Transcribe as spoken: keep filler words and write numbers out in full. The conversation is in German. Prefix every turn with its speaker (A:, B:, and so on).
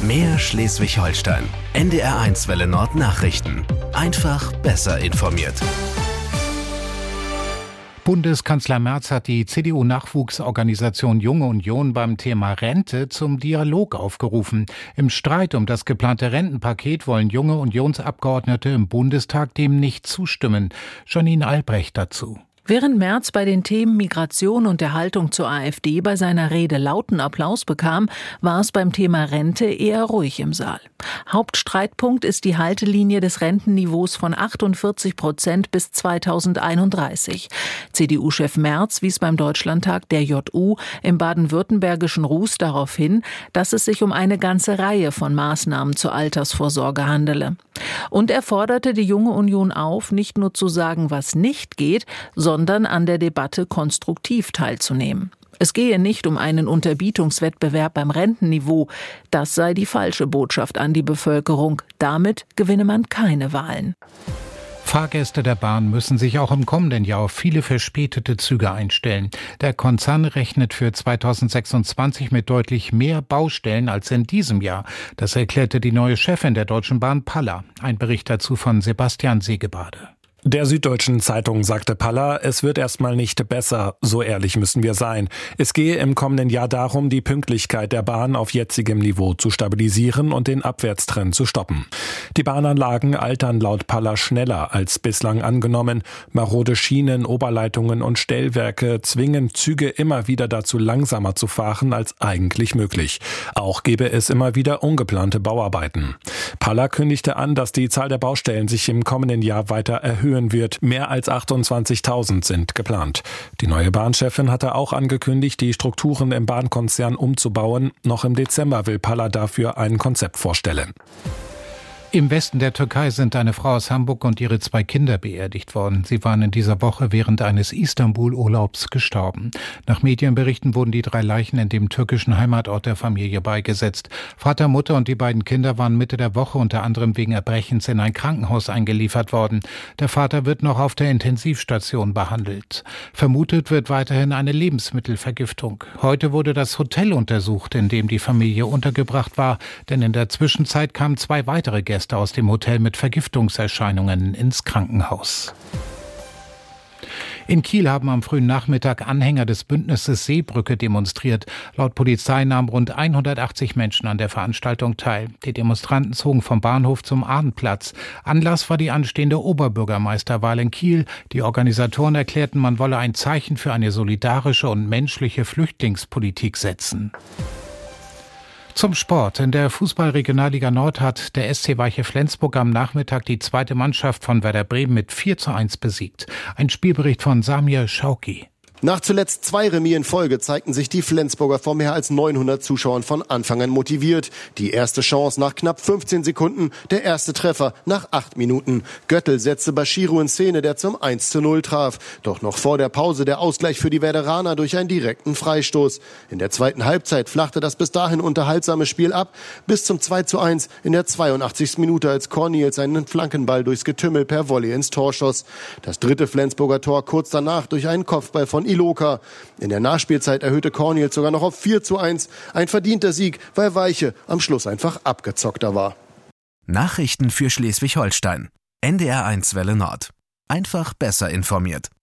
A: Mehr Schleswig-Holstein. N D R eins Welle Nord Nachrichten. Einfach besser informiert.
B: Bundeskanzler Merz hat die C D U-Nachwuchsorganisation Junge Union beim Thema Rente zum Dialog aufgerufen. Im Streit um das geplante Rentenpaket wollen junge Unionsabgeordnete im Bundestag dem nicht zustimmen. Janine Albrecht dazu.
C: Während Merz bei den Themen Migration und der Haltung zur AfD bei seiner Rede lauten Applaus bekam, war es beim Thema Rente eher ruhig im Saal. Hauptstreitpunkt ist die Haltelinie des Rentenniveaus von achtundvierzig Prozent bis zweitausendeinunddreißig. C D U-Chef Merz wies beim Deutschlandtag der J U im baden-württembergischen Ruß darauf hin, dass es sich um eine ganze Reihe von Maßnahmen zur Altersvorsorge handele. Und er forderte die Junge Union auf, nicht nur zu sagen, was nicht geht, sondern sondern an der Debatte konstruktiv teilzunehmen. Es gehe nicht um einen Unterbietungswettbewerb beim Rentenniveau. Das sei die falsche Botschaft an die Bevölkerung. Damit gewinne man keine Wahlen.
B: Fahrgäste der Bahn müssen sich auch im kommenden Jahr auf viele verspätete Züge einstellen. Der Konzern rechnet für zweitausendsechsundzwanzig mit deutlich mehr Baustellen als in diesem Jahr. Das erklärte die neue Chefin der Deutschen Bahn, Palla. Ein Bericht dazu von Sebastian Segebade.
D: Der Süddeutschen Zeitung sagte Palla, es wird erstmal nicht besser, so ehrlich müssen wir sein. Es gehe im kommenden Jahr darum, die Pünktlichkeit der Bahn auf jetzigem Niveau zu stabilisieren und den Abwärtstrend zu stoppen. Die Bahnanlagen altern laut Palla schneller als bislang angenommen. Marode Schienen, Oberleitungen und Stellwerke zwingen Züge immer wieder dazu, langsamer zu fahren als eigentlich möglich. Auch gebe es immer wieder ungeplante Bauarbeiten. Palla kündigte an, dass die Zahl der Baustellen sich im kommenden Jahr weiter erhöhen wird. Mehr als achtundzwanzigtausend sind geplant. Die neue Bahnchefin hatte auch angekündigt, die Strukturen im Bahnkonzern umzubauen. Noch im Dezember will Palla dafür ein Konzept vorstellen.
B: Im Westen der Türkei sind eine Frau aus Hamburg und ihre zwei Kinder beerdigt worden. Sie waren in dieser Woche während eines Istanbul-Urlaubs gestorben. Nach Medienberichten wurden die drei Leichen in dem türkischen Heimatort der Familie beigesetzt. Vater, Mutter und die beiden Kinder waren Mitte der Woche unter anderem wegen Erbrechens in ein Krankenhaus eingeliefert worden. Der Vater wird noch auf der Intensivstation behandelt. Vermutet wird weiterhin eine Lebensmittelvergiftung. Heute wurde das Hotel untersucht, in dem die Familie untergebracht war, denn in der Zwischenzeit kamen zwei weitere Gäste aus dem Hotel mit Vergiftungserscheinungen ins Krankenhaus. In Kiel haben am frühen Nachmittag Anhänger des Bündnisses Seebrücke demonstriert. Laut Polizei nahmen rund hundertachtzig Menschen an der Veranstaltung teil. Die Demonstranten zogen vom Bahnhof zum Ahnenplatz. Anlass war die anstehende Oberbürgermeisterwahl in Kiel. Die Organisatoren erklärten, man wolle ein Zeichen für eine solidarische und menschliche Flüchtlingspolitik setzen. Zum Sport. In der Fußball-Regionalliga Nord hat der S C Weiche Flensburg am Nachmittag die zweite Mannschaft von Werder Bremen mit vier zu eins besiegt. Ein Spielbericht von Samir Schauki.
E: Nach zuletzt zwei Remis in Folge zeigten sich die Flensburger vor mehr als neunhundert Zuschauern von Anfang an motiviert. Die erste Chance nach knapp fünfzehn Sekunden, der erste Treffer nach acht Minuten. Göttel setzte Bashiru in Szene, der zum eins zu null traf. Doch noch vor der Pause der Ausgleich für die Werderaner durch einen direkten Freistoß. In der zweiten Halbzeit flachte das bis dahin unterhaltsame Spiel ab, bis zum zwei zu eins in der zweiundachtzigsten Minute, als Cornelius einen Flankenball durchs Getümmel per Volley ins Tor schoss. Das dritte Flensburger Tor kurz danach durch einen Kopfball von Iloka. In der Nachspielzeit erhöhte Cornelius sogar noch auf vier zu eins. Ein verdienter Sieg, weil Weiche am Schluss einfach abgezockter war.
A: Nachrichten für Schleswig-Holstein. N D R eins Welle Nord. Einfach besser informiert.